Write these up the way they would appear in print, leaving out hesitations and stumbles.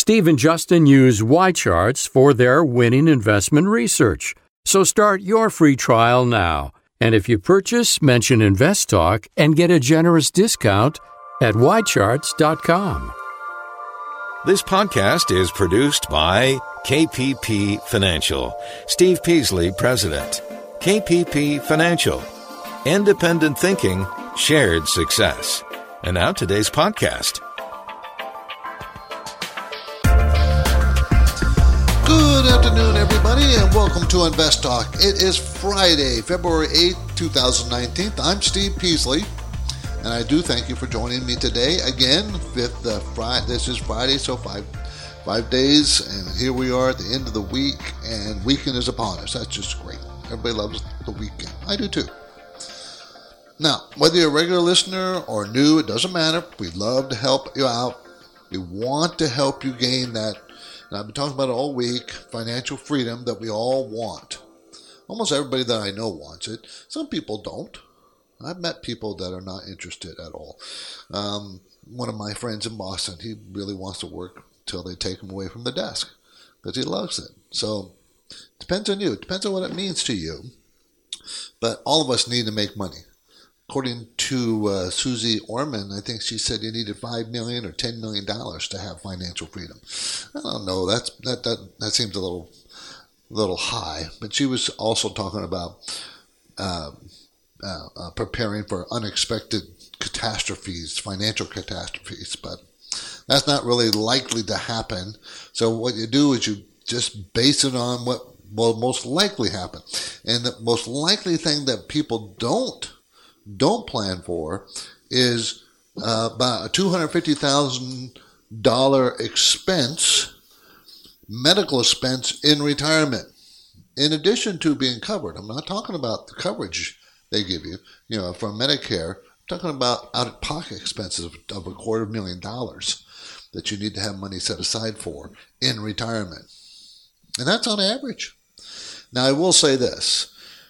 Steve and Justin use Y-charts for their winning investment research. So start your free trial now. And if you purchase, mention InvestTalk and get a generous discount at ycharts.com. This podcast is produced by KPP Financial. Steve Peasley, President. KPP Financial. Independent thinking, shared success. And now today's podcast. Good afternoon, everybody, and welcome to Invest Talk. It is Friday, February 8th, 2019. I'm Steve Peasley, and I do thank you for joining me today. Again, this is Friday, so five days, and here we are at the end of the week, and weekend is upon us. That's just great. Everybody loves the weekend. I do too. Now, whether you're a regular listener or new, it doesn't matter. We'd love to help you out. We want to help you gain that, and I've been talking about it all week, financial freedom that we all want. Almost everybody that I know wants it. Some people don't. I've met people that are not interested at all. One of my friends in Boston, he really wants to work till they take him away from the desk because he loves it. So it depends on you. It depends on what it means to you. But all of us need to make money. According to Susie Orman, I think she said you needed $5 million or $10 million to have financial freedom. I don't know. That seems a little high. But she was also talking about preparing for unexpected catastrophes, financial catastrophes. But that's not really likely to happen. So what you do is you just base it on what will most likely happen. And the most likely thing that people don't plan for is about a $250,000 expense, medical expense in retirement, in addition to being covered. I'm not talking about the coverage they give you, from Medicare. I'm talking about out-of-pocket expenses of $250,000 that you need to have money set aside for in retirement. And that's on average. Now, I will say this.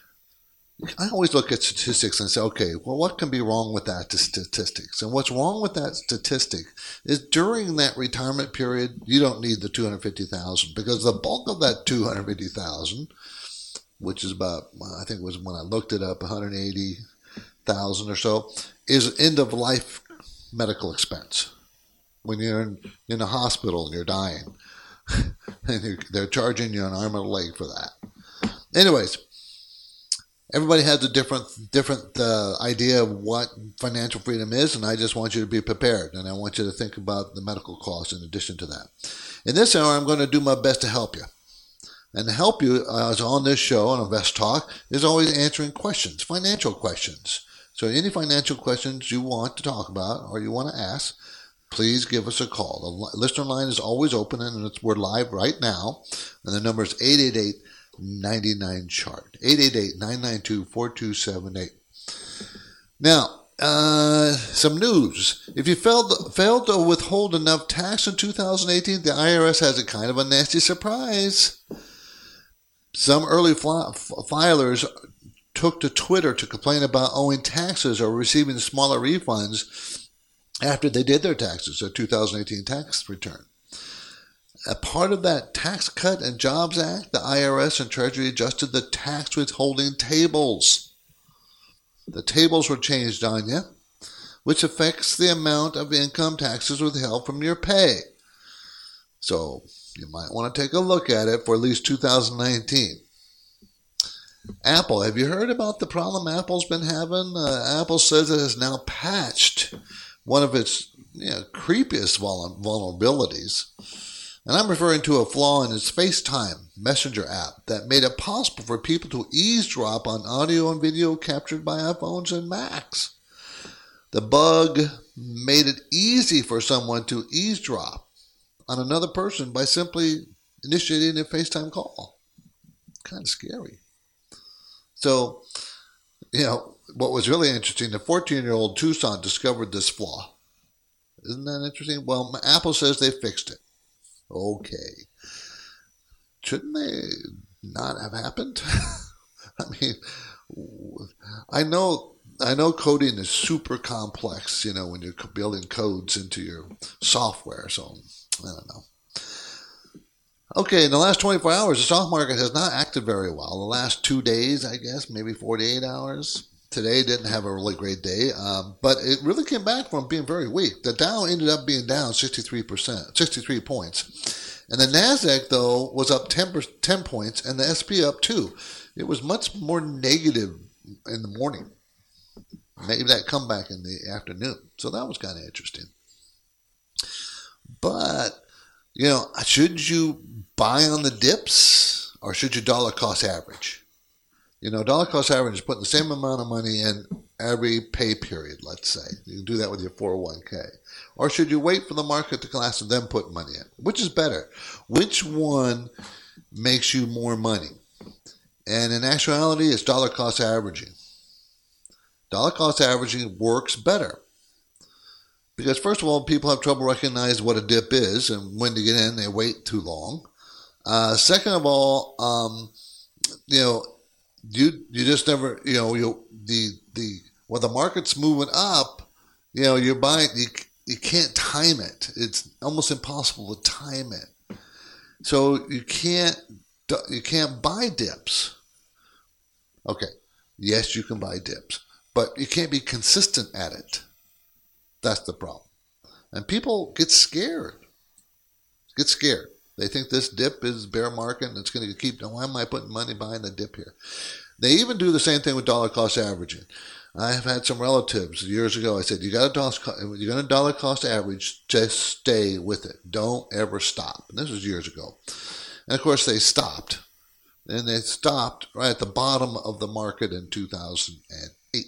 I always look at statistics and say, okay, well, what can be wrong with that statistics? And what's wrong with that statistic is during that retirement period, you don't need the $250,000 because the bulk of that $250,000, which is about, I think it was when I looked it up, $180,000 or so, is end-of-life medical expense. When you're in a hospital and you're dying, and they're charging you an arm and a leg for that. Anyways, everybody has a different idea of what financial freedom is, and I just want you to be prepared, and I want you to think about the medical costs in addition to that. In this hour, I'm going to do my best to help you. And to help you, as on this show, on Invest Talk, is always answering questions, financial questions. So any financial questions you want to talk about or you want to ask, please give us a call. The listener line is always open, and we're live right now, and the number is 888-99-CHART, 888-992-4278. Now, some news. If you failed to withhold enough tax in 2018, the IRS has a kind of a nasty surprise. Some early filers took to Twitter to complain about owing taxes or receiving smaller refunds after they did their taxes, their 2018 tax return. A part of that Tax Cut and Jobs Act, the IRS and Treasury adjusted the tax withholding tables. The tables were changed on you, which affects the amount of income taxes withheld from your pay. So you might want to take a look at it for at least 2019. Apple, have you heard about the problem Apple's been having? Apple says it has now patched one of its creepiest vulnerabilities. And I'm referring to a flaw in its FaceTime Messenger app that made it possible for people to eavesdrop on audio and video captured by iPhones and Macs. The bug made it easy for someone to eavesdrop on another person by simply initiating a FaceTime call. Kind of scary. So, what was really interesting, the 14-year-old Tucson discovered this flaw. Isn't that interesting? Well, Apple says they fixed it. Okay. Shouldn't they not have happened? I mean, I know coding is super complex, when you're building codes into your software, so I don't know. Okay, in the last 24 hours, the stock market has not acted very well. The last 2 days, I guess, maybe 48 hours. Today didn't have a really great day, but it really came back from being very weak. The Dow ended up being down 63 points. And the NASDAQ, though, was up 10 points, and the SP up 2. It was much more negative in the morning. Maybe that comeback in the afternoon. So that was kind of interesting. But, should you buy on the dips or should you dollar cost average? Dollar cost average is putting the same amount of money in every pay period, let's say. You can do that with your 401k. Or should you wait for the market to collapse and then put money in? Which is better? Which one makes you more money? And in actuality, it's dollar cost averaging. Dollar cost averaging works better. Because first of all, people have trouble recognizing what a dip is and when to get in. They wait too long. Second of all, you just never, when the market's moving up, you're buying, you can't time it. It's almost impossible to time it. So you can't buy dips. Okay, yes, you can buy dips, but you can't be consistent at it. That's the problem. And people get scared. They think this dip is bear market and it's going to keep, why am I putting money behind the dip here? They even do the same thing with dollar cost averaging. I have had some relatives years ago. I said, you're going to dollar cost average, just stay with it. Don't ever stop. And this was years ago. And of course they stopped. And they stopped right at the bottom of the market in 2008.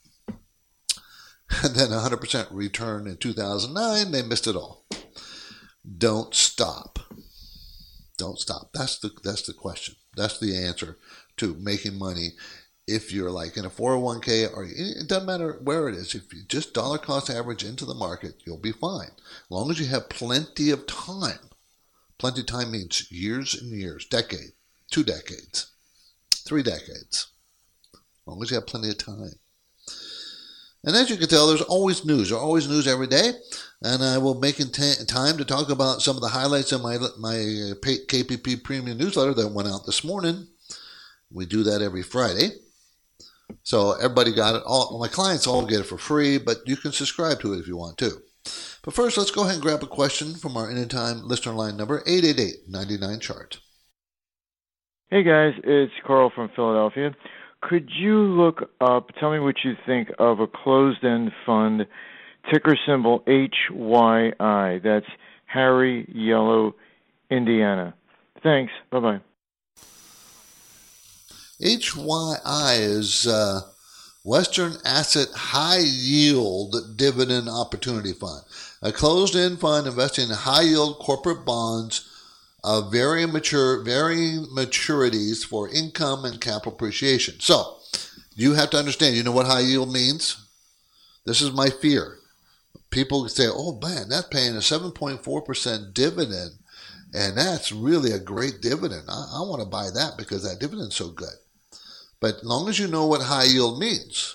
And then 100% return in 2009. They missed it all. Don't stop. Don't stop. That's the question. That's the answer to making money. If you're like in a 401k, or it doesn't matter where it is, if you just dollar cost average into the market, you'll be fine. As long as you have plenty of time. Plenty of time means years and years, decade, 2 decades, 3 decades. As long as you have plenty of time. And as you can tell, there's always news. There's always news every day. And I will make time to talk about some of the highlights of my KPP Premium newsletter that went out this morning. We do that every Friday. So everybody got it. All my clients all get it for free, but you can subscribe to it if you want to. But first, let's go ahead and grab a question from our Anytime listener line number, 888-99-CHART. Hey guys, it's Carl from Philadelphia. Could you look up, tell me what you think of a closed-end fund, ticker symbol HYI. That's Harry Yellow, Indiana. Thanks. Bye-bye. HYI is Western Asset High Yield Dividend Opportunity Fund, a closed-end fund investing in high-yield corporate bonds of varying maturities for income and capital appreciation. So, you have to understand, you know what high yield means? This is my fear. People say, oh man, that's paying a 7.4% dividend, and that's really a great dividend. I want to buy that because that dividend's so good. But as long as you know what high yield means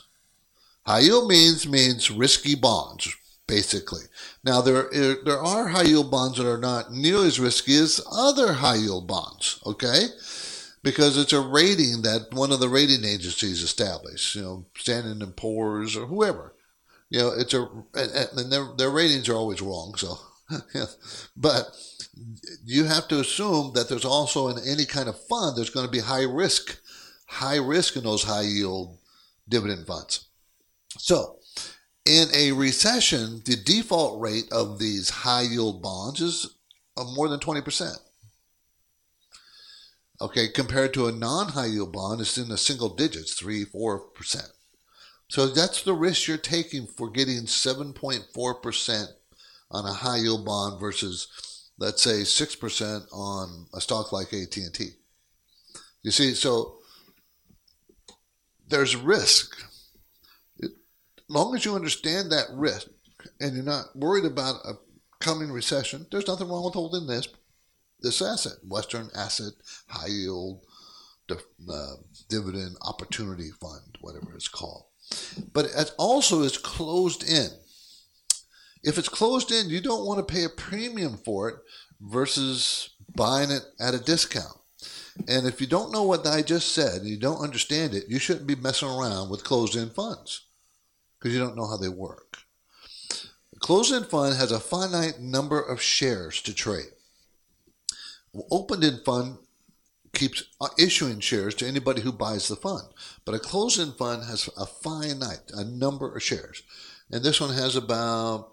risky bonds, basically. Now, there are high yield bonds that are not nearly as risky as other high yield bonds, okay? Because it's a rating that one of the rating agencies established, Standard & Poor's or whoever. And their ratings are always wrong, so. But you have to assume that there's also in any kind of fund, there's going to be high risk in those high yield dividend funds. So, in a recession, the default rate of these high yield bonds is more than 20%. Okay, compared to a non-high yield bond, it's in the single digits, 3-4%. So that's the risk you're taking for getting 7.4% on a high yield bond versus, let's say, 6% on a stock like AT&T. You see, so there's risk. As long as you understand that risk and you're not worried about a coming recession, there's nothing wrong with holding this asset, Western Asset High Yield Dividend Opportunity Fund, whatever it's called. But it also is closed in. If it's closed in, you don't want to pay a premium for it versus buying it at a discount. And if you don't know what I just said, and you don't understand it, you shouldn't be messing around with closed-end funds because you don't know how they work. A closed-end fund has a finite number of shares to trade. Open-end fund keeps issuing shares to anybody who buys the fund. But a closed-end fund has a number of shares. And this one has about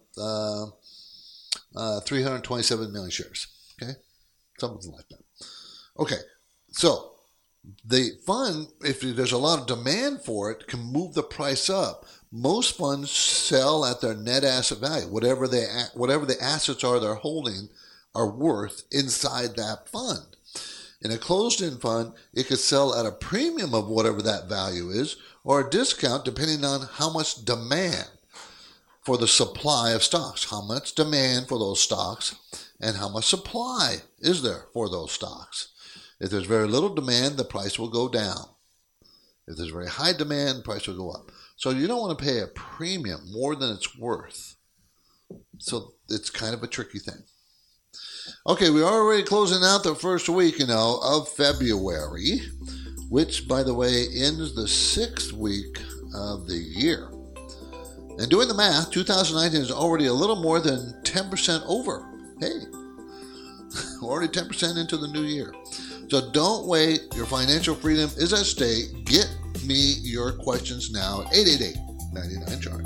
327 million shares. Okay? Something like that. Okay. So the fund, if there's a lot of demand for it, can move the price up. Most funds sell at their net asset value, whatever the assets are they're holding are worth inside that fund. In a closed-end fund, it could sell at a premium of whatever that value is, or a discount depending on how much demand for the supply of stocks, how much demand for those stocks, and how much supply is there for those stocks. If there's very little demand, the price will go down. If there's very high demand, the price will go up. So you don't want to pay a premium more than it's worth. So it's kind of a tricky thing. Okay, we're already closing out the first week, of February, which, by the way, ends the 6th week of the year. And doing the math, 2019 is already a little more than 10% over. Hey, already 10% into the new year. So don't wait. Your financial freedom is at stake. Get me your questions now at 888-99-CHART.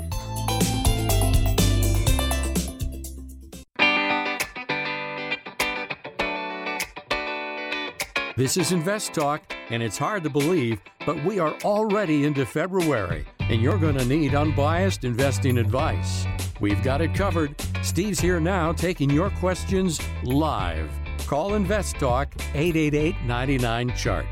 This is Invest Talk, and it's hard to believe, but we are already into February, and you're going to need unbiased investing advice. We've got it covered. Steve's here now taking your questions live. Call Invest Talk 888-99-CHART.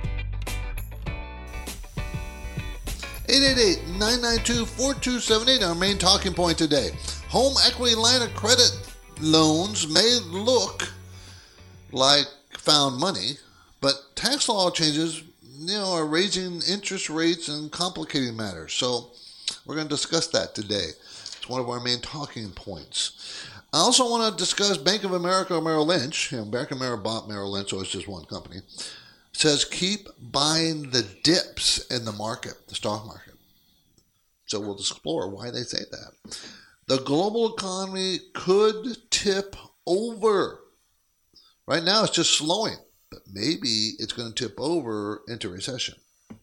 888-992-4278, our main talking point today. Home equity line of credit loans may look like found money, but tax law changes, are raising interest rates and complicating matters. So we're going to discuss that today. It's one of our main talking points. I also want to discuss Bank of America or Merrill Lynch. Bank of America bought Merrill Lynch, so it's just one company. Says keep buying the dips in the market, the stock market. So we'll explore why they say that. The global economy could tip over. Right now it's just slowing, but maybe it's going to tip over into recession.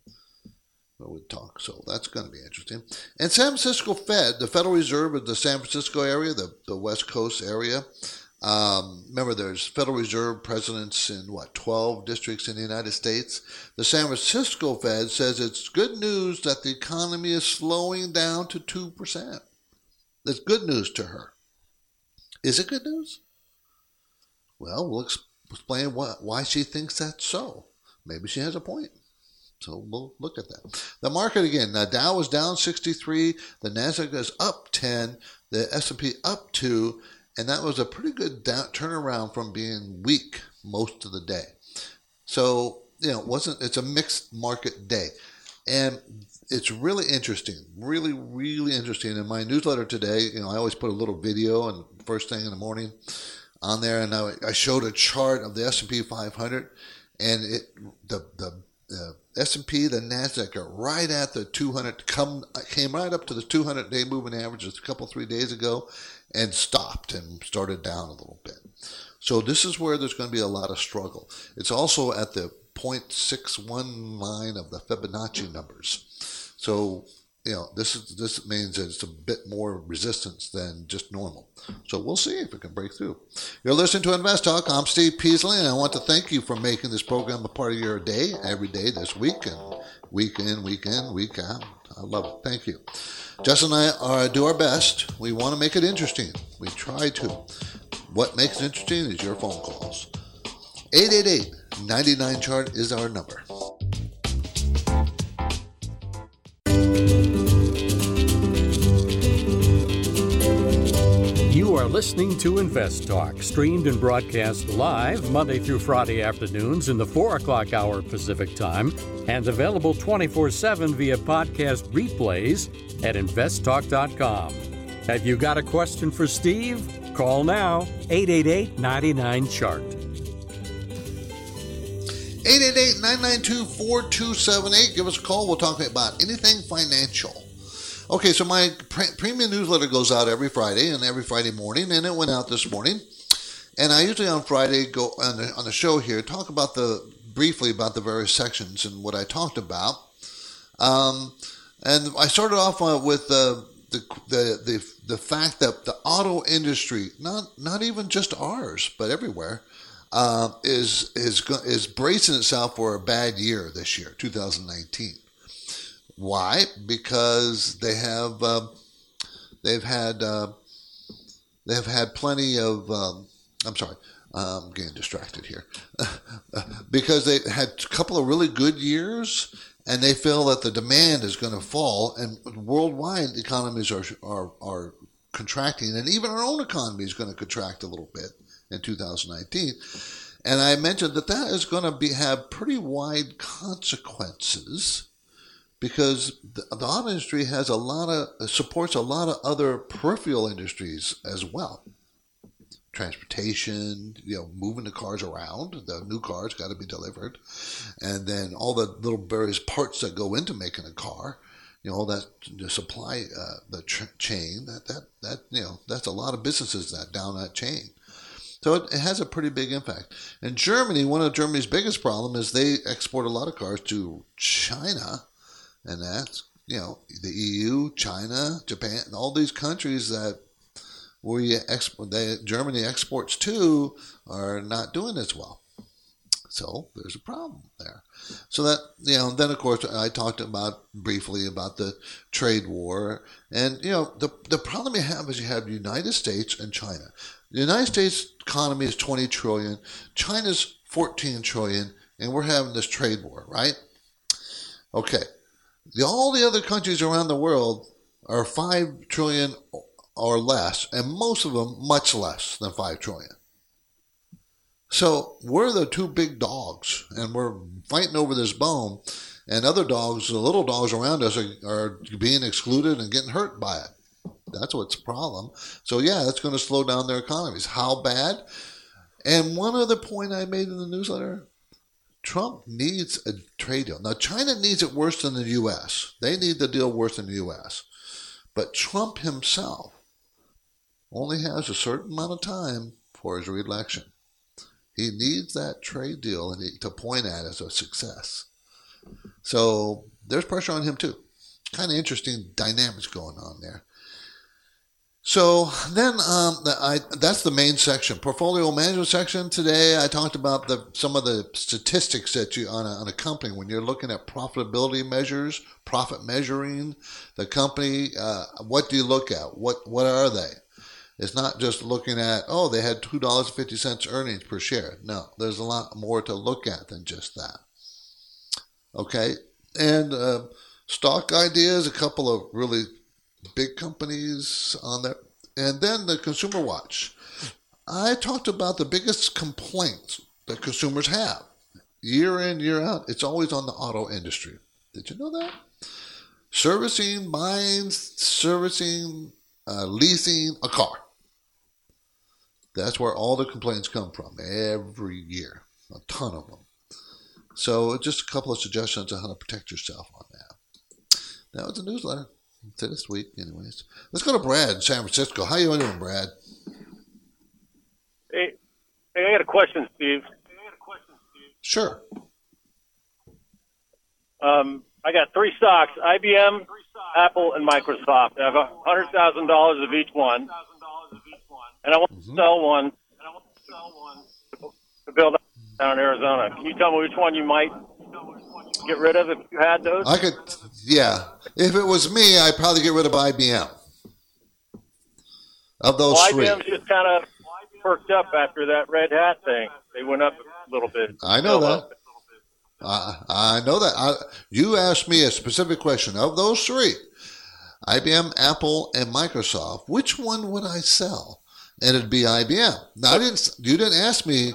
So that's going to be interesting. And San Francisco Fed, the Federal Reserve of the San Francisco area, the West Coast area. Remember, there's Federal Reserve presidents in 12 districts in the United States. The San Francisco Fed says it's good news that the economy is slowing down to 2%. That's good news to her. Is it good news? Well, we'll explain why she thinks that's so. Maybe she has a point. So we'll look at that. The market again, the Dow is down 63, the Nasdaq is up 10, the S&P up 2, and that was a pretty good turnaround from being weak most of the day. So, it's a mixed market day. And it's really interesting, really, really interesting. In my newsletter today, I always put a little video and first thing in the morning on there, and I showed a chart of the S&P 500, and the S&P, the Nasdaq are right at the 200, came right up to the 200-day moving average just a couple, 3 days ago, and stopped and started down a little bit. So this is where there's going to be a lot of struggle. It's also at the 0.61 line of the Fibonacci numbers. So, this means that it's a bit more resistance than just normal. So we'll see if it can break through. You're listening to Invest Talk. I'm Steve Peasley, and I want to thank you for making this program a part of your day, every day this week, and week in, week out. I love it. Thank you. Justin and I do our best. We want to make it interesting. We try to. What makes it interesting is your phone calls. 888-99-CHART is our number. You are listening to Invest Talk, streamed and broadcast live Monday through Friday afternoons in the 4 o'clock hour Pacific Time, and available 24/7 via podcast replays at investtalk.com. Have you got a question for Steve? Call now, 888-99-CHART. 888-992-4278. Give us a call. We'll talk about anything financial. Okay, so my premium newsletter goes out every Friday and every Friday morning, and it went out this morning. And I usually on Friday go on the show here talk about briefly about the various sections and what I talked about. And I started off with the fact that the auto industry, not even just ours, but everywhere, is bracing itself for a bad year this year, 2019. Why? Because they've had plenty of. I'm sorry, I'm getting distracted here. Because they had a couple of really good years, and they feel that the demand is going to fall, and worldwide economies are contracting, and even our own economy is going to contract a little bit in 2019. And I mentioned that is going to have pretty wide consequences, because the auto industry has supports a lot of other peripheral industries as well. Transportation, moving the cars around. The new cars got to be delivered, and then all the little various parts that go into making a car. All that the supply, chain. That's a lot of businesses down that chain. So it has a pretty big impact. In Germany, one of Germany's biggest problems is they export a lot of cars to China, and that's the EU, China, Japan, and all these countries that Germany exports to are not doing as well. So there's a problem there. So that, then of course I talked briefly about the trade war. And, the problem you have is you have the United States and China. The United States economy is 20 trillion, China's 14 trillion, and we're having this trade war, right? Okay. All the other countries around the world are 5 trillion or less, and most of them much less than 5 trillion. So we're the two big dogs, and we're fighting over this bone, and other dogs, the little dogs around us, are being excluded and getting hurt by it. That's what's the problem. So yeah, that's going to slow down their economies. How bad? And one other point I made in the newsletter, Trump needs a trade deal. Now, China needs it worse than the U.S. They need the deal worse than the U.S. But Trump himself only has a certain amount of time for his reelection. He needs that trade deal to point at as a success. So there's pressure on him too. Kind of interesting dynamics going on there. So then that's the main section. Portfolio management section today, I talked about some of the statistics that you on a company when you're looking at profitability measures, profit measuring the company. What do you look at? What are they? It's not just looking at, they had $2.50 earnings per share. No, there's a lot more to look at than just that. Okay, and stock ideas, a couple of really big companies on there. And then the Consumer Watch. I talked about the biggest complaints that consumers have. Year in, year out, it's always on the auto industry. Did you know that? Servicing, leasing a car. That's where all the complaints come from every year. A ton of them. So just a couple of suggestions on how to protect yourself on that. That was a newsletter to this week, anyways. Let's go to Brad in San Francisco. How you doing, Brad? Hey, I got a question, Steve. Sure. I got 3 stocks, IBM, Apple, and Microsoft. I have $100,000 of each one, and I want to sell one to build up down in Arizona. Can you tell me which one you might get rid of if you had those? I could, yeah. If it was me, I'd probably get rid of IBM. Of those three. IBM's just kind of perked up after that Red Hat thing. They went up a little bit. I know that. I know that. You asked me a specific question. Of those three, IBM, Apple, and Microsoft, which one would I sell? And it'd be IBM. Now, you didn't ask me,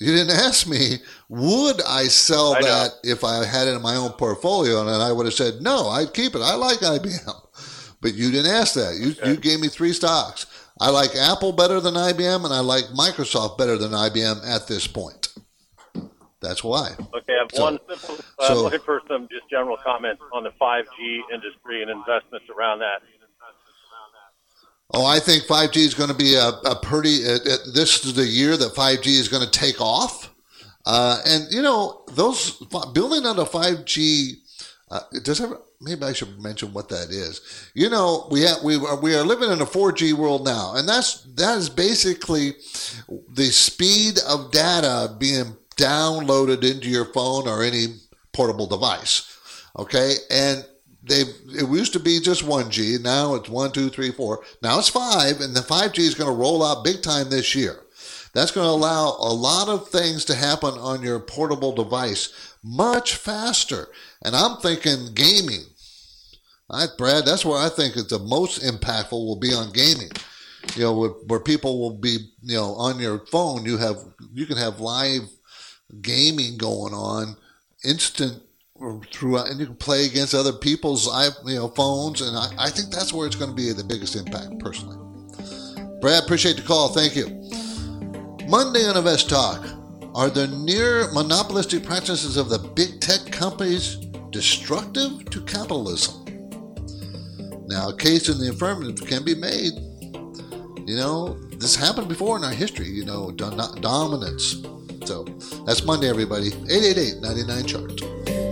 would I sell that if I had it in my own portfolio? And I would have said, no, I'd keep it. I like IBM. But you didn't ask that. You gave me 3 stocks. I like Apple better than IBM, and I like Microsoft better than IBM at this point. That's why. Okay, I have one simple. I'm looking for some just general comments on the 5G industry and investments around that. Oh, I think 5G is going to be a pretty. This is the year that 5G is going to take off, and those building on a 5G. Maybe I should mention what that is. We are living in a 4G world now, and that is basically the speed of data being downloaded into your phone or any portable device. Okay, and it used to be just 1G. Now it's 1, 2, 3, 4. Now it's 5, and the 5G is going to roll out big time this year. That's going to allow a lot of things to happen on your portable device much faster. And I'm thinking gaming. Brad, that's where I think it's the most impactful will be on gaming. Where people will be, on your phone, you can have live gaming going on instant throughout, and you can play against other people's phones, and I think that's where it's going to be the biggest impact personally. Brad, appreciate the call. Thank you. Monday on Invest Talk. Are the near monopolistic practices of the big tech companies destructive to capitalism? Now, a case in the affirmative can be made. This happened before in our history, dominance. So that's Monday, everybody. 888-99-CHART.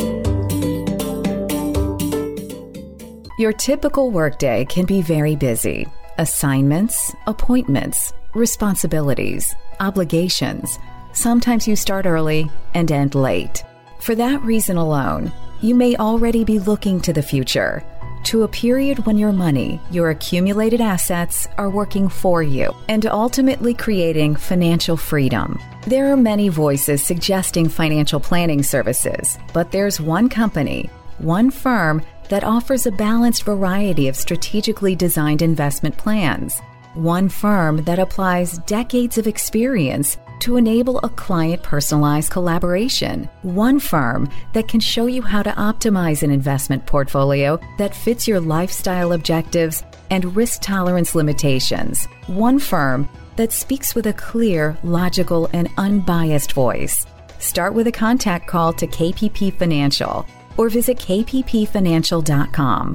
Your typical workday can be very busy. Assignments, appointments, responsibilities, obligations. Sometimes you start early and end late. For that reason alone, you may already be looking to the future, to a period when your money, your accumulated assets, are working for you and ultimately creating financial freedom. There are many voices suggesting financial planning services, but there's one company, one firm that offers a balanced variety of strategically designed investment plans. One firm that applies decades of experience to enable a client-personalized collaboration. One firm that can show you how to optimize an investment portfolio that fits your lifestyle objectives and risk tolerance limitations. One firm that speaks with a clear, logical, and unbiased voice. Start with a contact call to KPP Financial or visit kppfinancial.com.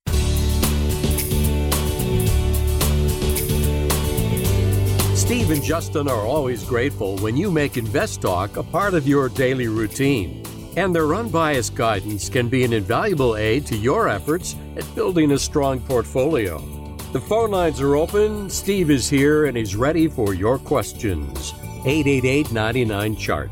Steve and Justin are always grateful when you make Invest Talk a part of your daily routine. And their unbiased guidance can be an invaluable aid to your efforts at building a strong portfolio. The phone lines are open. Steve is here and he's ready for your questions. 888-99-CHART.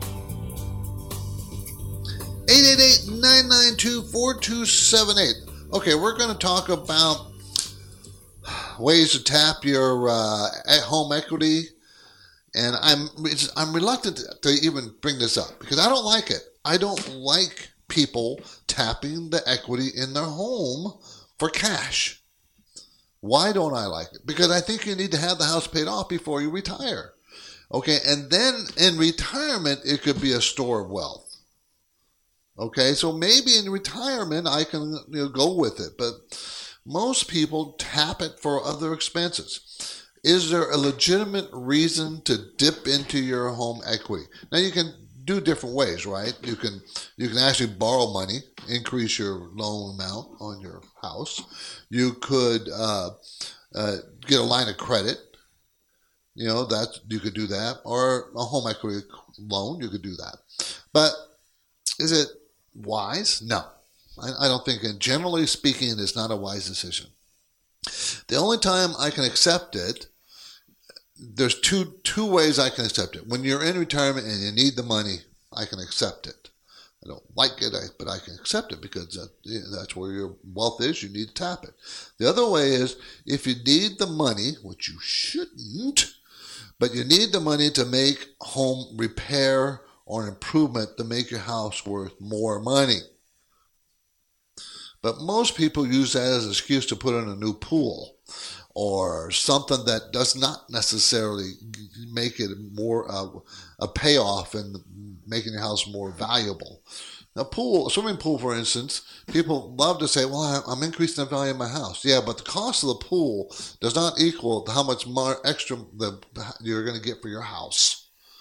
888-992-4278. Okay, we're going to talk about ways to tap your at-home equity, and I'm reluctant to even bring this up because I don't like it. I don't like people tapping the equity in their home for cash. Why don't I like it? Because I think you need to have the house paid off before you retire. Okay, and then in retirement, it could be a store of wealth. Okay, so maybe in retirement I can go with it, but most people tap it for other expenses. Is there a legitimate reason to dip into your home equity? Now you can do different ways, right? You can actually borrow money, increase your loan amount on your house. You could get a line of credit. That you could do that, or a home equity loan. You could do that, but is it wise? No. I don't think, and generally speaking, it's not a wise decision. The only time I can accept it, there's two ways I can accept it. When you're in retirement and you need the money, I can accept it. I don't like it, but I can accept it because that's where your wealth is. You need to tap it. The other way is if you need the money, which you shouldn't, but you need the money to make home repair or an improvement to make your house worth more money. But most people use that as an excuse to put in a new pool or something that does not necessarily make it more a payoff and making your house more valuable. A swimming pool, for instance, people love to say, well, I'm increasing the value of my house. Yeah, but the cost of the pool does not equal how much more extra you're going to get for your house.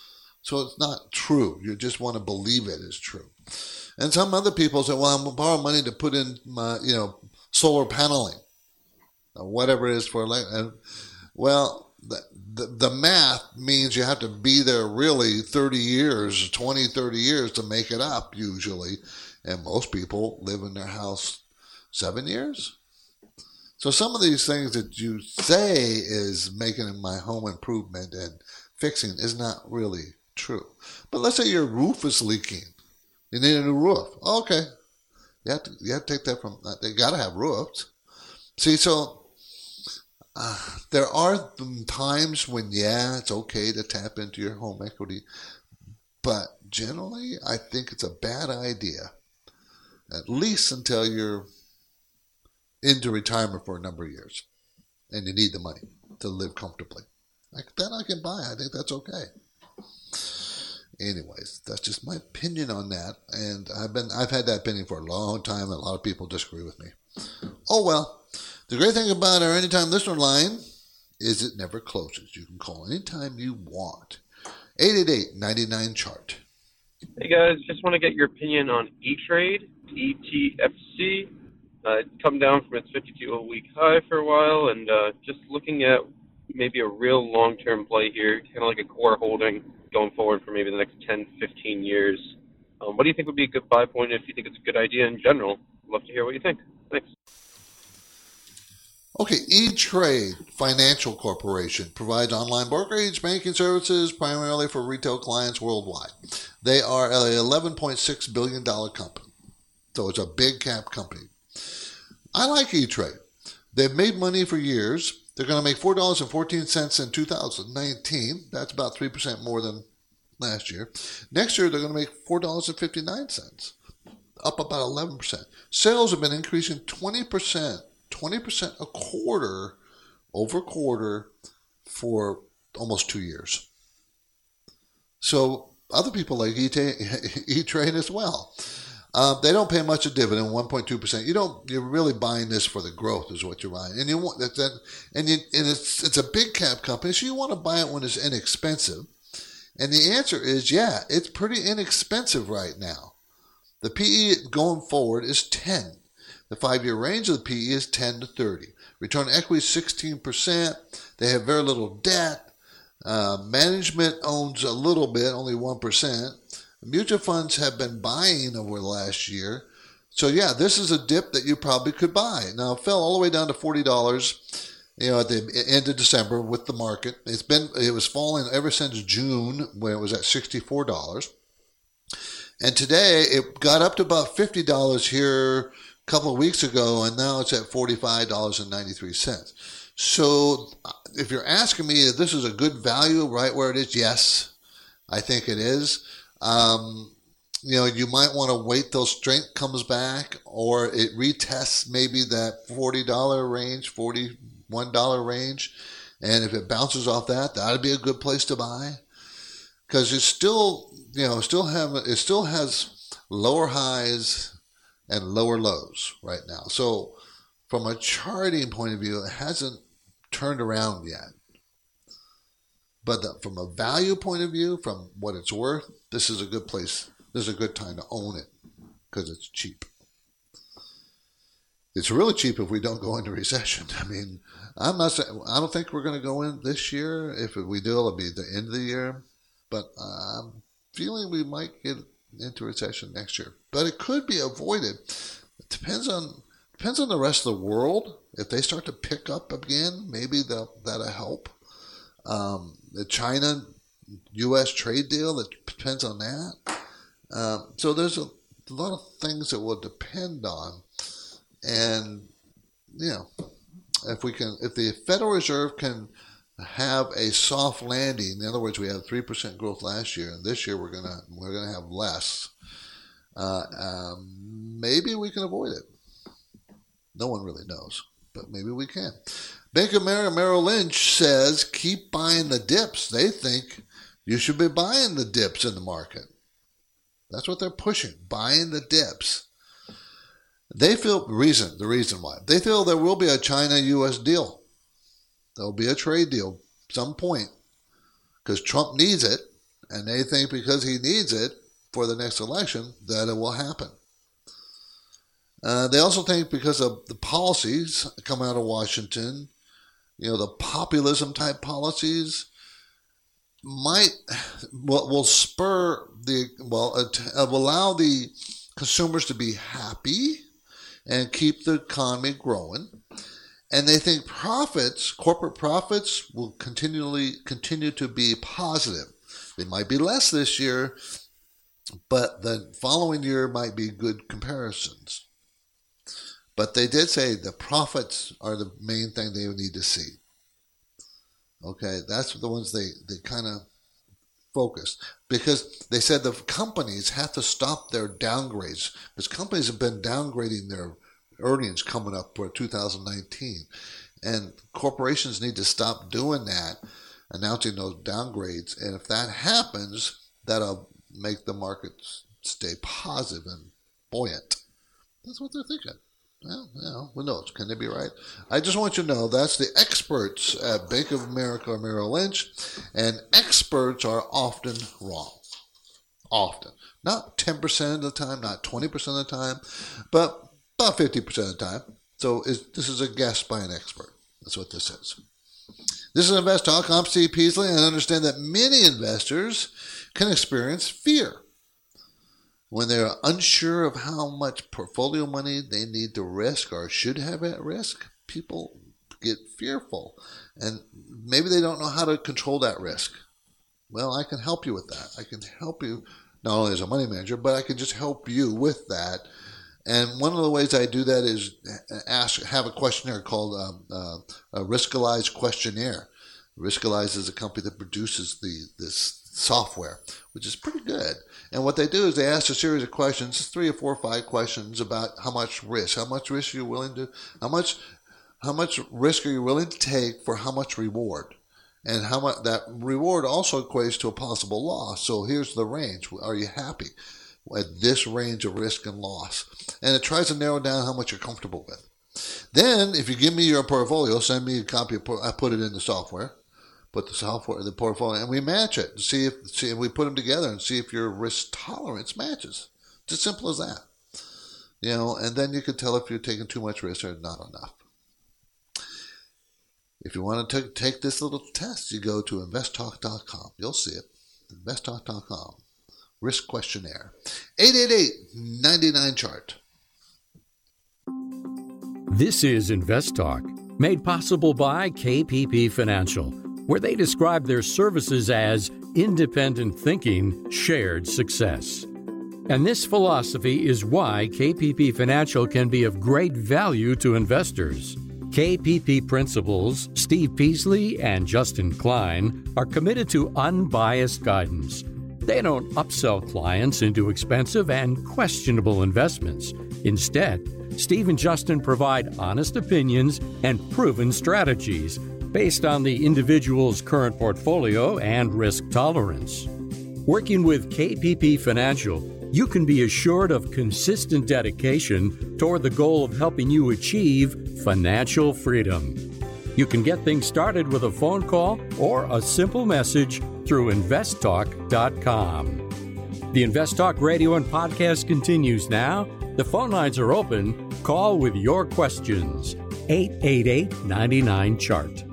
So it's not true. You just want to believe it is true. And some other people say, well, I'm going to borrow money to put in my, solar paneling, or whatever it is for. Well, the math means you have to be there really 30 years, 20, 30 years to make it up usually. And most people live in their house 7 years. So some of these things that you say is making my home improvement and fixing is not really true. But let's say your roof is leaking. You need a new roof. Okay. You have to take that from, they got to have roofs. See, so there are times when, it's okay to tap into your home equity. But generally, I think it's a bad idea, at least until you're into retirement for a number of years and you need the money to live comfortably. Like that I can buy. I think that's okay. Anyways, that's just my opinion on that, and I've had that opinion for a long time, and a lot of people disagree with me. Oh well. The great thing about our Anytime Listener line is it never closes. You can call anytime you want. 888-99-CHART. Hey guys, just want to get your opinion on E-Trade, ETFC. It's come down from its 52-week high for a while, and just looking at maybe a real long-term play here, kind of like a core holding going forward for maybe the next 10, 15 years. What do you think would be a good buy point if you think it's a good idea in general? Love to hear what you think. Thanks. Okay, E-Trade Financial Corporation provides online brokerage banking services primarily for retail clients worldwide. They are an $11.6 billion company, so it's a big cap company. I like E-Trade. They've made money for years. They're going to make $4.14 in 2019. That's about 3% more than last year. Next year, they're going to make $4.59, up about 11%. Sales have been increasing 20% a quarter over quarter for almost 2 years. So other people like E-Trade as well. They don't pay much of dividend, 1.2%. You're really buying this for the growth, is what you're buying, and you want that. And it's a big cap company, so you want to buy it when it's inexpensive. And the answer is, it's pretty inexpensive right now. The PE going forward is 10. The 5-year range of the PE is 10 to 30. Return on equity is 16%. They have very little debt. Management owns a little bit, only 1%. Mutual funds have been buying over the last year. So, this is a dip that you probably could buy. Now, it fell all the way down to $40, at the end of December with the market. It was falling ever since June when it was at $64. And today, it got up to about $50 here a couple of weeks ago, and now it's at $45.93. So, if you're asking me if this is a good value right where it is, yes, I think it is. You might want to wait till strength comes back, or it retests maybe that $40 range, $41 range. And if it bounces off that, that'd be a good place to buy. Because it still has lower highs and lower lows right now. So from a charting point of view, it hasn't turned around yet. But from a value point of view, from what it's worth, this is a good place. This is a good time to own it because it's cheap. It's really cheap if we don't go into recession. I mean, I don't think we're going to go in this year. If we do, it'll be the end of the year. But I'm feeling we might get into recession next year. But it could be avoided. It depends on the rest of the world. If they start to pick up again, maybe that'll help. The China-U.S. trade deal, that depends on that. So there's a lot of things that will depend on. And, if the Federal Reserve can have a soft landing, in other words, we had 3% growth last year, and this year we're gonna have less. Maybe we can avoid it. No one really knows, but maybe we can. Bank of America Merrill Lynch says keep buying the dips. They think you should be buying the dips in the market. That's what they're pushing, buying the dips. They feel the reason why. They feel there will be a China-U.S. deal. There'll be a trade deal at some point because Trump needs it. And they think because he needs it for the next election that it will happen. They also think because of the policies coming out of Washington, the populism type policies will spur allow the consumers to be happy and keep the economy growing. And they think corporate profits will continue to be positive. They might be less this year, but the following year might be good comparisons. But they did say the profits are the main thing they would need to see. Okay, that's the ones they kind of focused. Because they said the companies have to stop their downgrades. Because companies have been downgrading their earnings coming up for 2019. And corporations need to stop doing that, announcing those downgrades. And if that happens, that'll make the markets stay positive and buoyant. That's what they're thinking. Well, who knows? Can they be right? I just want you to know that's the experts at Bank of America or Merrill Lynch, and experts are often wrong. Often. Not 10% of the time, not 20% of the time, but about 50% of the time. So this is a guess by an expert. That's what this is. This is Invest Talk. I'm Steve Peasley, and I understand that many investors can experience fear when they're unsure of how much portfolio money they need to risk or should have at risk. People get fearful, and maybe they don't know how to control that risk. Well, I can help you with that. I can help you not only as a money manager, but I can just help you with that. And one of the ways I do that is have a questionnaire called a Riskalyze questionnaire. Riskalyze is a company that produces this software, which is pretty good. And what they do is they ask a series of questions, 3 or 4 or 5 questions about how much risk are you willing to, how much risk are you willing to take for how much reward, and how much that reward also equates to a possible loss. So here's the range. Are you happy at this range of risk and loss? And it tries to narrow down how much you're comfortable with. Then, if you give me your portfolio, send me a copy. I put it in the software. Put the portfolio, and we match it. See if we put them together and see if your risk tolerance matches. It's as simple as that. And then you can tell if you're taking too much risk or not enough. If you want to take this little test, you go to investtalk.com. You'll see it. Investtalk.com. Risk questionnaire. 888-99-CHART. This is Invest Talk, made possible by KPP Financial, where they describe their services as independent thinking, shared success. And this philosophy is why KPP Financial can be of great value to investors. KPP principals Steve Peasley and Justin Klein are committed to unbiased guidance. They don't upsell clients into expensive and questionable investments. Instead, Steve and Justin provide honest opinions and proven strategies based on the individual's current portfolio and risk tolerance. Working with KPP Financial, you can be assured of consistent dedication toward the goal of helping you achieve financial freedom. You can get things started with a phone call or a simple message through investtalk.com. The Invest Talk radio and podcast continues now. The phone lines are open. Call with your questions. 888-99-CHART.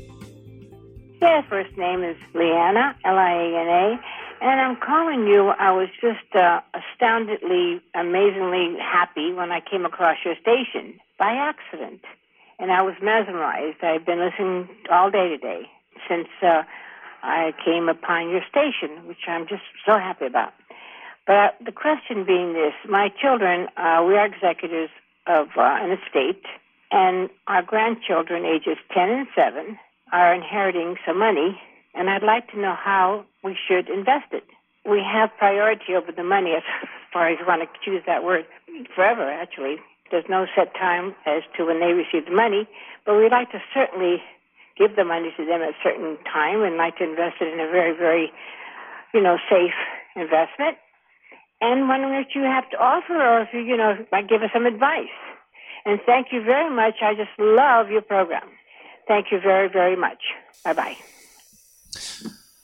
Yeah, first name is Liana, Liana, and I'm calling you. I was just astoundingly, amazingly happy when I came across your station by accident, and I was mesmerized. I've been listening all day today since I came upon your station, which I'm just so happy about. But the question being this, my children, we are executors of an estate, and our grandchildren, ages 10 and 7, are inheriting some money, and I'd like to know how we should invest it. We have priority over the money, as far as you want to choose that word, forever, actually. There's no set time as to when they receive the money, but we'd like to certainly give the money to them at a certain time and like to invest it in a very, very, safe investment. And wondering what you have to offer, or if you, might give us some advice. And thank you very much. I just love your program. Thank you very, very much. Bye-bye.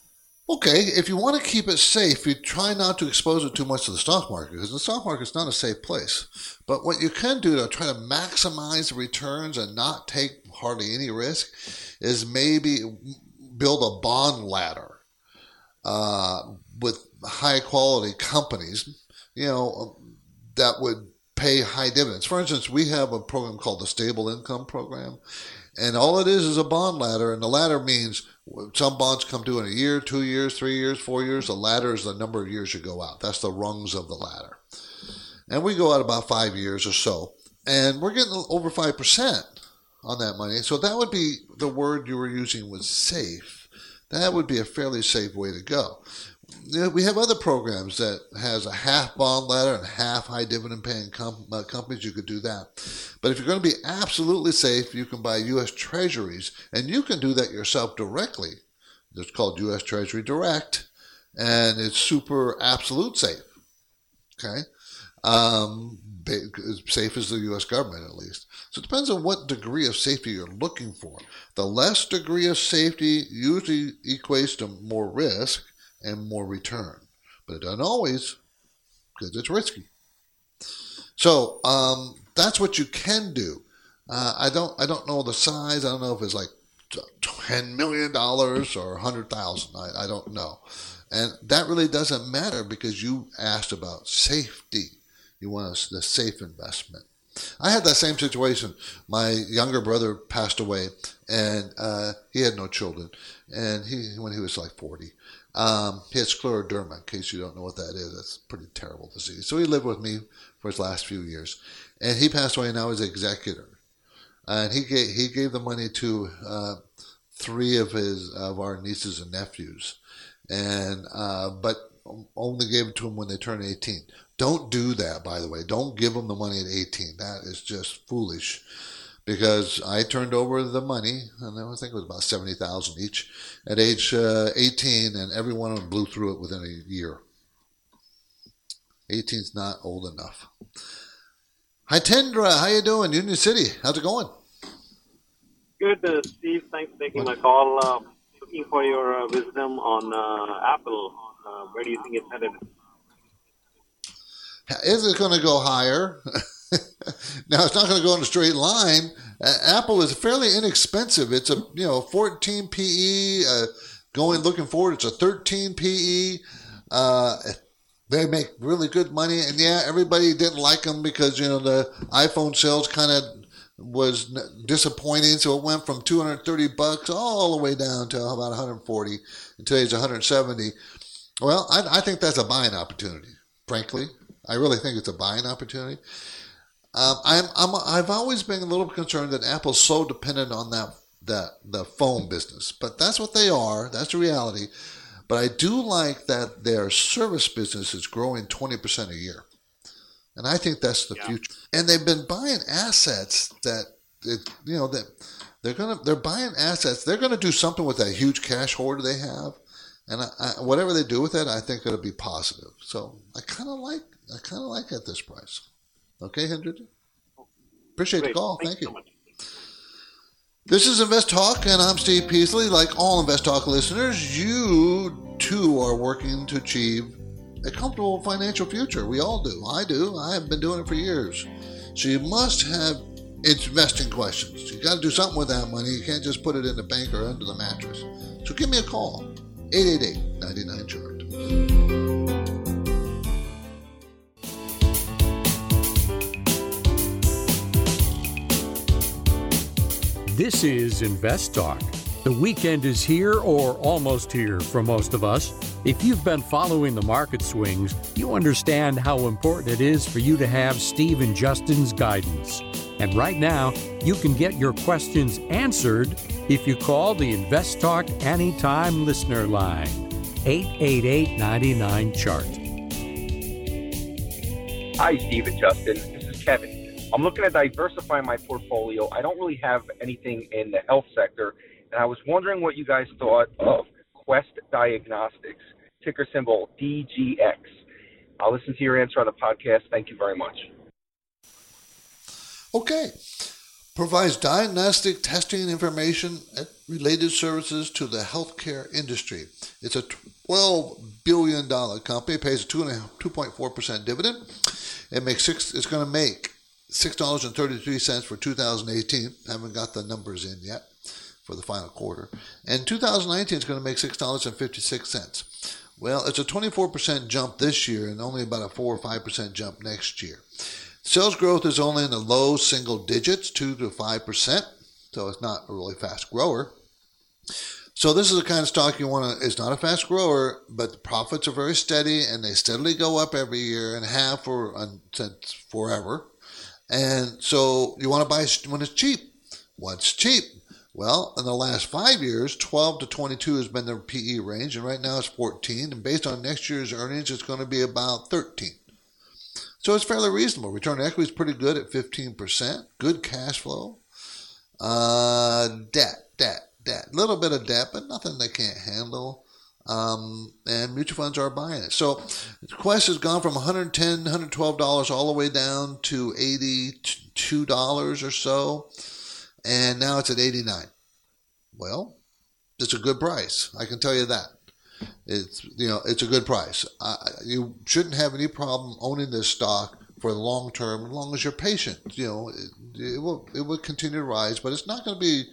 Okay, if you want to keep it safe, you try not to expose it too much to the stock market because the stock market is not a safe place. But what you can do to try to maximize the returns and not take hardly any risk is maybe build a bond ladder with high quality companies, that would pay high dividends. For instance, we have a program called the Stable Income Program, and all it is a bond ladder, and the ladder means some bonds come due in a year, 2 years, 3 years, 4 years. The ladder is the number of years you go out. That's the rungs of the ladder. And we go out about 5 years or so, and we're getting over 5% on that money. So that would be the word you were using was safe. That would be a fairly safe way to go. We have other programs that has a half bond ladder and half high dividend paying companies. You could do that. But if you're going to be absolutely safe, you can buy U.S. Treasuries, and you can do that yourself directly. It's called U.S. Treasury Direct, and it's super absolute safe. Okay? As safe as the U.S. government, at least. So it depends on what degree of safety you're looking for. The less degree of safety usually equates to more risk and more return, but it doesn't always, because it's risky. So that's what you can do. I don't know the size. I don't know if it's like $10 million or $100,000. I don't know, and that really doesn't matter because you asked about safety. You want the safe investment. I had that same situation. My younger brother passed away, and he had no children, and when he was like 40. He had scleroderma, in case you don't know what that is. That's a pretty terrible disease. So he lived with me for his last few years. And he passed away, and now he's executor. And he gave the money to 3 of our nieces and nephews. And but only gave it to them when they turned 18. Don't do that, by the way. Don't give them the money at 18. That is just foolish. Because I turned over the money, and I think it was about $70,000 each, at age 18, and every one of them blew through it within a year. 18's not old enough. Hi, Tendra. How you doing? Union City. How's it going? Good, Steve. Thanks for taking my call. Looking for your wisdom on Apple. Where do you think it's headed? Is it going to go higher? Now, it's not going to go in a straight line. Apple is fairly inexpensive. It's a 14 PE. Looking forward, it's a 13 PE. They make really good money, and everybody didn't like them because the iPhone sales kind of was disappointing. So it went from $230 all the way down to about 140, and today's 170. Well, I think that's a buying opportunity. Frankly, I really think it's a buying opportunity. I've always been a little concerned that Apple's so dependent on the phone business, but that's what they are. That's the reality. But I do like that their service business is growing 20% a year, and I think that's the future. And they've been buying assets that they're buying assets. They're going to do something with that huge cash hoard they have, and whatever they do with it, I think it'll be positive. So I kind of like at this price. Okay, Hendrik? Appreciate the call. Thank you. So much. This is Invest Talk, and I'm Steve Peasley. Like all Invest Talk listeners, you too are working to achieve a comfortable financial future. We all do. I do. I have been doing it for years. So you must have investing questions. You got to do something with that money. You can't just put it in the bank or under the mattress. So give me a call. 888-99-CHART. This is Invest Talk. The weekend is here or almost here for most of us. If you've been following the market swings, you understand how important it is for you to have Steve and Justin's guidance. And right now, you can get your questions answered if you call the Invest Talk Anytime listener line, 888-99-CHART. Hi, Steve and Justin. This is Kevin. I'm looking to diversify my portfolio. I don't really have anything in the health sector, and I was wondering what you guys thought of Quest Diagnostics, ticker symbol DGX. I'll listen to your answer on the podcast. Thank you very much. Okay. provides diagnostic testing information and related services to the healthcare industry. It's a $12 billion company. It pays a 2.4% dividend. It's going to make $6.33 for 2018. Haven't got the numbers in yet for the final quarter. And 2019 is going to make $6.56. Well, it's a 24% jump this year and only about a 4 or 5% jump next year. Sales growth is only in the low single digits, 2 to 5%, so it's not a really fast grower. So this is the kind of stock you want to, it's not a fast grower, but the profits are very steady and they steadily go up every year and have since forever. And so you want to buy when it's cheap. What's cheap? Well, in the last 5 years, 12 to 22 has been the PE range, and right now it's 14. And based on next year's earnings, it's going to be about 13. So it's fairly reasonable. Return on equity is pretty good at 15%. Good cash flow. Debt. Little bit of debt, but nothing they can't handle. And mutual funds are buying it. So Quest has gone from $110, $112 all the way down to $82 or so. And now it's at $89. Well, it's a good price. I can tell you that. It's a good price. You shouldn't have any problem owning this stock for the long term, as long as you're patient. It will continue to rise, but it's not going to be,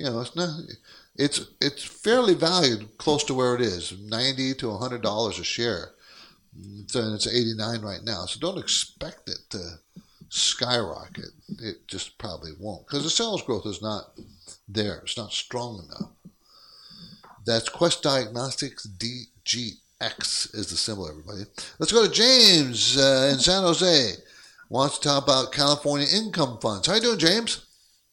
it's fairly valued close to where it is, $90 to $100 a share. So it's 89 right now. So don't expect it to skyrocket. It just probably won't, because the sales growth is not there. It's not strong enough. That's Quest Diagnostics, DGX is the symbol, everybody. Let's go to James in San Jose. Wants to talk about California income funds. How you doing, James?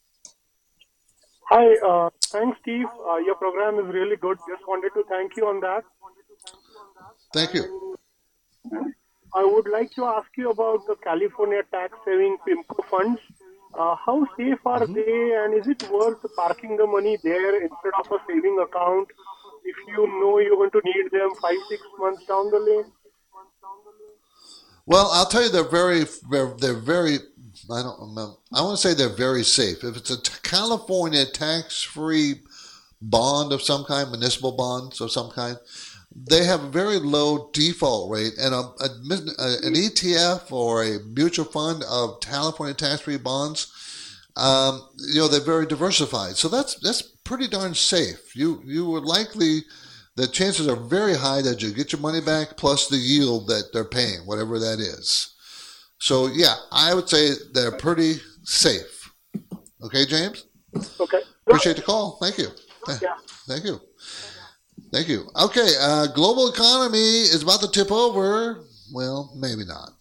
Hi, thanks, Steve. Your program is really good. Just wanted to thank you on that. Thank you. I would like to ask you about the California tax-saving PIMCO funds. How safe are they, and is it worth parking the money there instead of a saving account if you know you're going to need them 5-6 months down the lane? Well, I'll tell you, they're very. I don't remember. I want to say they're very safe. If it's a California tax-free bond of some kind, municipal bonds of some kind, they have a very low default rate, and an ETF or a mutual fund of California tax-free bonds, they're very diversified. So that's pretty darn safe. You would likely, the chances are very high that you get your money back plus the yield that they're paying, whatever that is. So yeah, I would say they're pretty safe. Okay, James? Okay. Appreciate the call. Thank you. Yeah. Thank you. Thank you. Okay, global economy is about to tip over. Well, maybe not.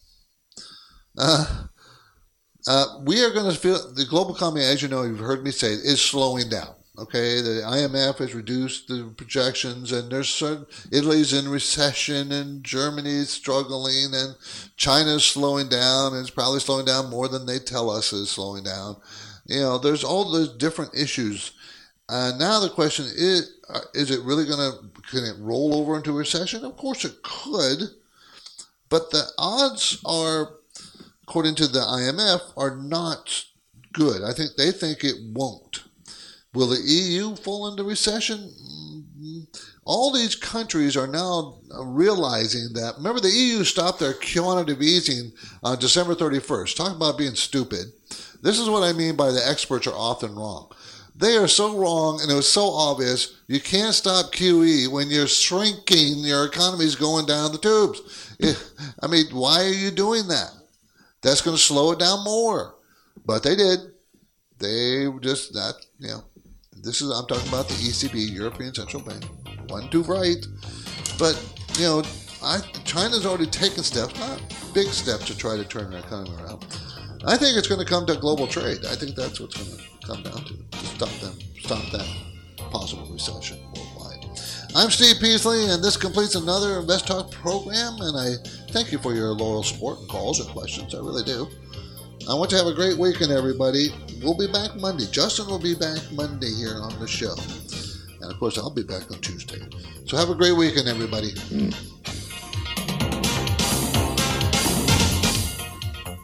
We are going to feel the global economy, as you know, you've heard me say, is slowing down. Okay, the IMF has reduced the projections, and Italy's in recession, and Germany's struggling, and China's slowing down, and it's probably slowing down more than they tell us is slowing down. There's all those different issues. Now the question is it really can it roll over into a recession? Of course it could, but the odds are, according to the IMF, are not good. I think they think it won't. Will the EU fall into recession? All these countries are now realizing that. Remember, the EU stopped their quantitative easing on December 31st. Talk about being stupid. This is what I mean by the experts are often wrong. They are so wrong, and it was so obvious. You can't stop QE when you're shrinking. Your economy's going down the tubes. Why are you doing that? That's going to slow it down more. But they did. They just, I'm talking about the ECB, European Central Bank. Wasn't too bright. But, China's already taken steps, not big steps, to try to turn their economy around. I think it's going to come to global trade. I think that's what's going to come down to stop that possible recession worldwide. I'm Steve Peasley, and this completes another Invest Talk program, and I thank you for your loyal support and calls and questions. I really do. I want to have a great weekend, everybody. We'll be back Monday. Justin will be back Monday here on the show. And, of course, I'll be back on Tuesday. So have a great weekend, everybody.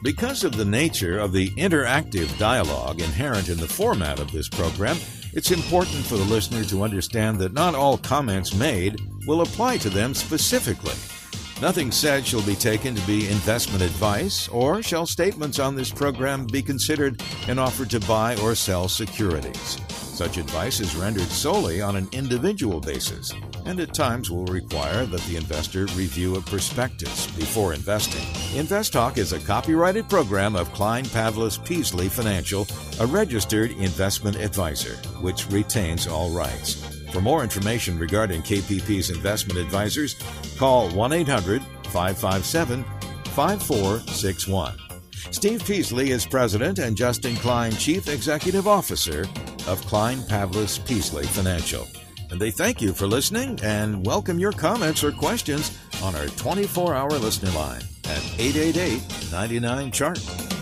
Because of the nature of the interactive dialogue inherent in the format of this program, it's important for the listener to understand that not all comments made will apply to them specifically. Nothing said shall be taken to be investment advice, or shall statements on this program be considered an offer to buy or sell securities. Such advice is rendered solely on an individual basis, and at times will require that the investor review a prospectus before investing. InvestTalk is a copyrighted program of Klein Pavlis Peasley Financial, a registered investment advisor, which retains all rights. For more information regarding KPP's investment advisors, call 1-800-557-5461. Steve Peasley is President and Justin Klein, Chief Executive Officer of Klein Pavlis Peasley Financial. And they thank you for listening and welcome your comments or questions on our 24-hour listener line at 888-99-CHART.